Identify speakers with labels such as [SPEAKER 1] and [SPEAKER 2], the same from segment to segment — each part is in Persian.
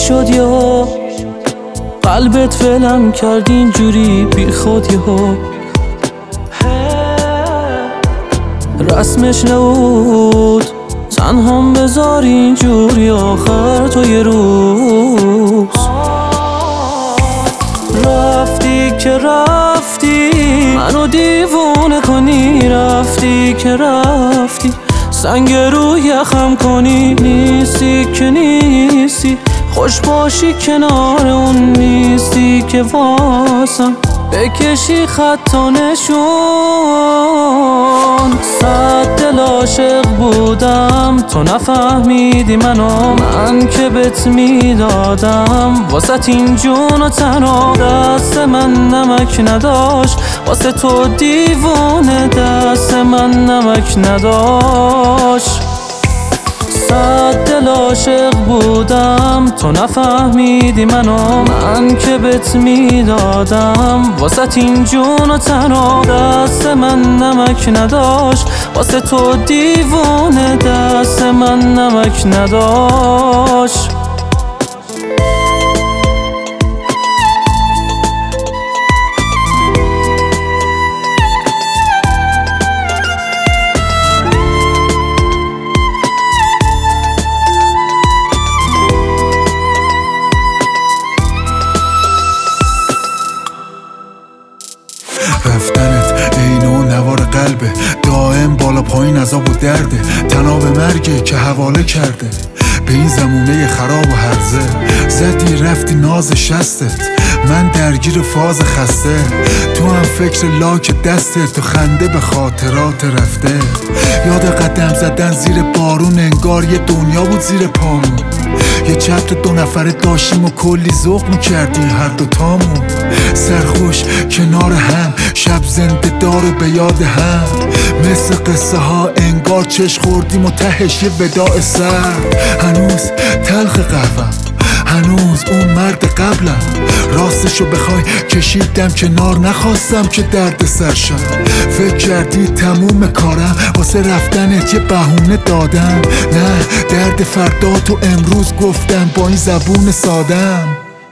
[SPEAKER 1] شد یهو قلبت فلم کرد اینجوری بی خود یهو؟ رسمش نبود تنهام بذار اینجوری آخر تو یه روز رفتی که رفتی منو دیوونه کنی، رفتی که رفتی سنگ رو یخم کنی، نیستی که نیستی خوش باشی کنار اون نیستی که واسم بکشی خط و نشون. صد دل عاشق بودم تو نفهمیدی منو، من که بهت میدادم واسه این جون و تنها. دست من نمک نداشت واسه تو دیوونه، دست من نمک نداشت. صد دل عاشق بودم تو نفهمیدی منو، من که بهت میدادم واسه این جون و تنها. دست من نمک نداشت واسه تو دیوونه، دست من نمک نداشت.
[SPEAKER 2] رفتنت عین و نوار قلبه، دائم بالا پایین عذاب و درده، تناب مرگه که حواله کرده به این زمونه خراب و هرزه. زدی رفتی ناز شستت، من درگیر فاز خسته، تو هم فکر لاک دستت، تو خنده به خاطرات رفته. یاد قدم زدن زیر بارون، انگار یه دنیا بود زیر پامون. یه چتر 2 نفره داشتیم و کلی ذوق میکردیم هر دوتامون. سرخوش کنار هم، شب زنده دار به یاد هم، مثل قصه ها انگار چش خوردیم و تهش یه وداع سر. هنوز تلخ قهوم، هنوز اون مرد قبلم، راستشو بخوای کشیدم کنار، نخواستم که درد سرشم. فکر کردی تموم کارم واسه رفتنت یه بهونه دادم، نه درد فردا تو امروز گفتم با این زبون سادم.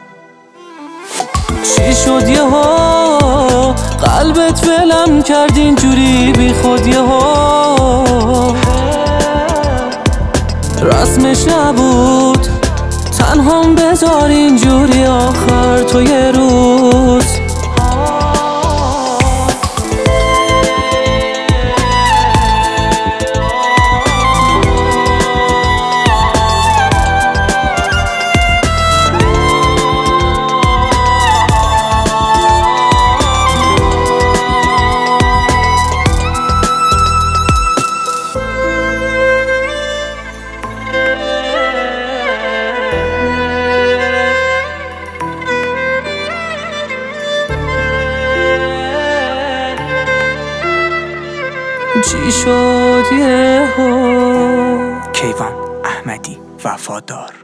[SPEAKER 1] چی شد یهو قلبت فلم کرد اینجوری بی خود یهو؟ رسمش نبود تنهام بذار اینجوری آخر تو یه روز. چی شد یهو؟
[SPEAKER 3] کیوان احمدی، وفادار.